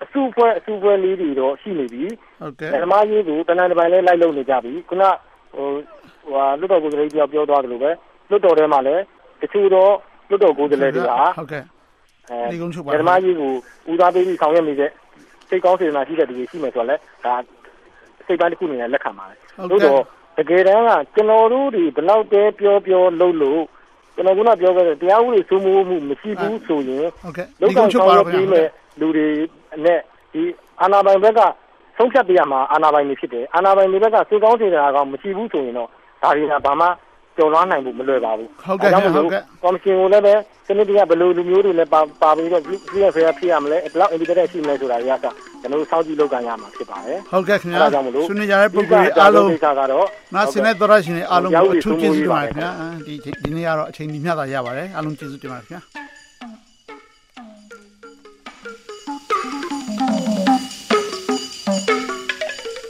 အစုဖွဲ့အစုဖွဲ့လေးတွေတော့ရှိနေပြီဟုတ်ကဲ့ဓမ္မကြီးကိုတနင်္လာပိုင်းလဲလိုက်လုပ်နေကြပြီခုနဟိုဟိုလွတ်တော်ကိုယ်စားလှယ်ပြောပြောသွားသလိုပဲလွတ်တော်ထဲမှာလည်းတချို့တော့လွတ်တော်ကိုယ်စားလှယ်တွေဟာဟုတ်ကဲ့ဒီကုန်းချုပ်ပါဓမ္မကြီးကိုဦးစားပေးပြီးဆောင်ရွက်နေတဲ့စိတ်ကောင်းစေတနာရှိတဲ့သူတွေရှိမယ်ဆိုတော့လည်းဒါစိတ်ပိုင်းတစ်ခုအနေနဲ့လက်ခံပါတယ်သို့တော့တကယ်တမ်းကကျွန်တော်တို့ဒီဘယ်လောက်တည်းပြောပြောလုပ်လို့ကျွန်တော်ကပြောခဲ့တဲ့တရားဥပဒေစိုးမိုးမှုမရှိဘူးဆိုရင်ဟုတ်ကဲ့ဒီကုန်းချုပ်ပါတော့ပြီးမဲ့လူတွေနဲ့ဒီအာဏာပိုင်ဘက်ကဆုံးဖြတ်ပေးရမှာအာဏာပိုင်တွေဖြစ်တယ်အာဏာပိုင်တွေဘက်ကစိတ်ကောင်းစေတနာကောင်မရှိဘူးဆိုရင်တော့ဒါတွေကဘာမှကျော်လွှားနိုင်ဖို့မလွယ်ပါဘူးဟုတ်ကဲ့ဟုတ်ကဲ့ကော်မရှင်ကိုလည်းပဲစနစ်တကျဘယ်လိုလူမျိုးတွေလည်းပါပါပြီးတော့ပြည်ရဖယ်ဖြစ်ရမလဲဘယ်လောက် independent ရှိမလဲဆိုတာတွေကကျွန်တော်တို့စောင့်ကြည့်လုပ်ကြရမှာဖြစ်ပါတယ်ဟုတ်ကဲ့ခင်ဗျာဆွေးနွေးကြတဲ့ပုံစံအားလုံးကတော့ငါစနေတော်ရရှင်အားလုံးကိုအထူးကျေးဇူးတင်ပါတယ်ခင်ဗျာဒီဒီနေ့ကတော့အချိန်ကြီးမျှတာရပါတယ်အားလုံးကျေးဇူးတင်ပါတယ်ခင်ဗျာ